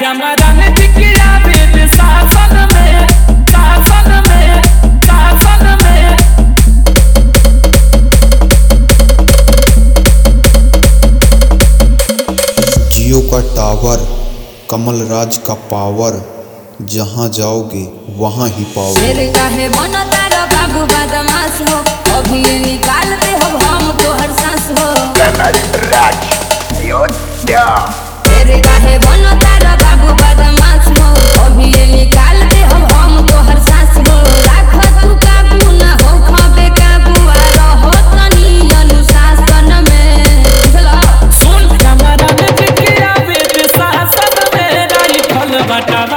Camera ने दिखिया वेद शासन में जियो का टावर, कमल राज का पावर, जहाँ जाओगे वहाँ ही पाओगे। मेरे काहे बना तारा बाबू बदमाश हो, अभी ये निकालते हो हम तो हर सांस हो। कमल राज योद्धा। मेरे काहे बना तारा बाबू बदमाश हो, अभी ये निकालते हो हम तो हर सांस हो। राखो तू काबू ना हो खाबे काबू, आ रहो तनी अनुशासन में। सुन कैमरा ने दिखिया वेद शासन में, राइफल बटा